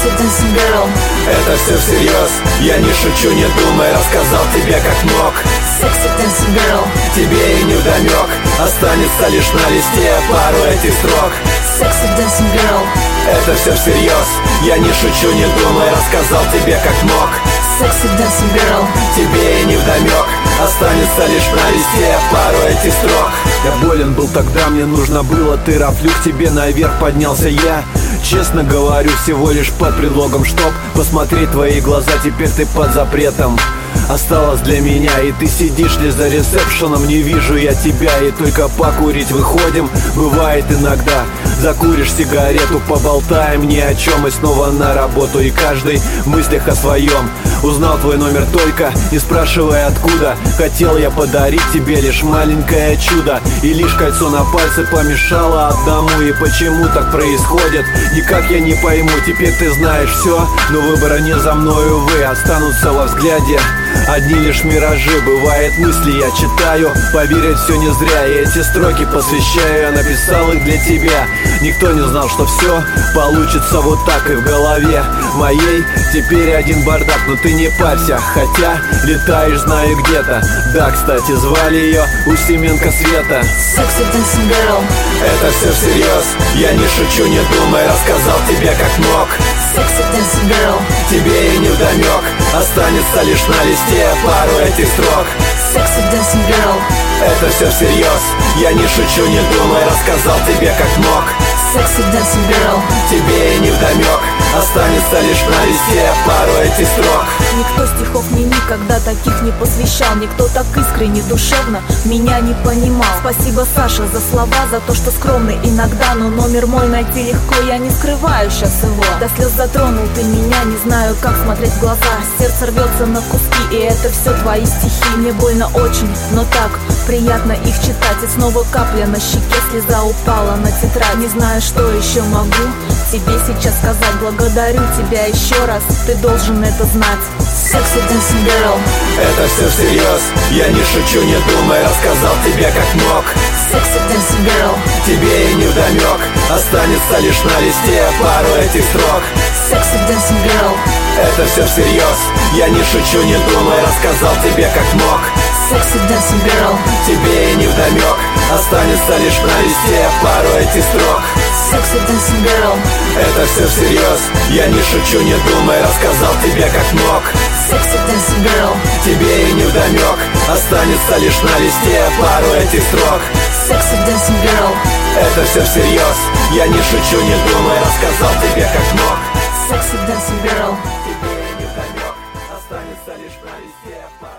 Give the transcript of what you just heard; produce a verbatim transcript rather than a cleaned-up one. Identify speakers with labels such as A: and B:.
A: Sexy dancing girl.
B: Это все всерьез, я не шучу, не думай, рассказал тебе как мог.
A: Sexy dancing girl.
B: Тебе и невдомек, останется лишь на листе пару этих строк.
A: Sexy dancing girl.
B: Это все всерьез, я не шучу, не думай, рассказал тебе как мог.
A: Sexy dancing girl.
B: Тебе и невдомек, останется лишь на листе пару этих строк. Я болен был тогда, мне нужно было терапию, к тебе наверх поднялся я. Честно говорю, всего лишь под предлогом, чтоб посмотреть твои глаза. Теперь ты под запретом осталась для меня, и ты сидишь лишь за ресепшеном. Не вижу я тебя, и только покурить выходим. Бывает иногда, закуришь сигарету, поболтаем ни о чем, и снова на работу. И каждый в мыслях о своем. Узнал твой номер только, не спрашивая откуда. Хотел я подарить тебе лишь маленькое чудо, и лишь кольцо на пальце помешало одному. И почему так происходит, никак я не пойму. Теперь ты знаешь все, но выбора не за мною, увы. Останутся во взгляде одни лишь миражи. Бывает, мысли я читаю, поверить все не зря. И эти строки посвящаю, я написал их для тебя. Никто не знал, что все получится вот так. И в голове моей теперь один бардак. Но ты не парься, хотя летаешь, знаю, где-то. Да, кстати, звали ее Усименко Света.
A: Sexy dancing girl.
B: Это все всерьез, я не шучу, не думай, рассказал тебе как мог.
A: Sexy dancing girl.
B: Тебе и невдомек, останется лишь на листе пару этих строк.
A: Sexy dancing girl.
B: Это все всерьез, я не шучу, не думай, рассказал тебе как мог.
A: Sexy dancing girl.
B: Тебе и невдомек, останется лишь на листе пару этих строк.
A: Никто стихов мне никогда таких не посвящал. Никто так искренне, душевно меня не понимал. Спасибо, Саша, за слова, за то, что скромный иногда. Но номер мой найти легко, я не скрываю сейчас его. До слез затронул ты меня, не знаю, как смотреть в глаза. Сердце рвется на куски, и это все твои стихи. Мне больно очень, но так приятно их читать. И снова капля на щеке, слеза упала на тетрадь. Не знаю, что еще могу тебе сейчас сказать. Благодарю тебя еще раз, ты должен это знать. Sexy dancing girl.
B: Это все всерьез, я не шучу, не думай, рассказал тебе как мог.
A: Sexy dancing girl.
B: Тебе и невдомек, останется лишь на листе пару этих строк.
A: Sexy dancing girl.
B: Это все всерьез, я не шучу, не думай, рассказал тебе как мог.
A: Sexy dancing girl.
B: Тебе и невдомек, останется лишь на листе пару этих строк.
A: Sexy dancing girl.
B: Это все всерьез, я не шучу, не думай, рассказал тебе как мог.
A: Sexy dancing girl.
B: Тебе и невдомек, останется лишь на листе пару этих строк.
A: Sexy dancing girl.
B: Это все всерьез, я не шучу, не думай, рассказал тебе как мог.
A: Sexy dancing girl.
B: Тебе и невдомек, останется лишь на листе пару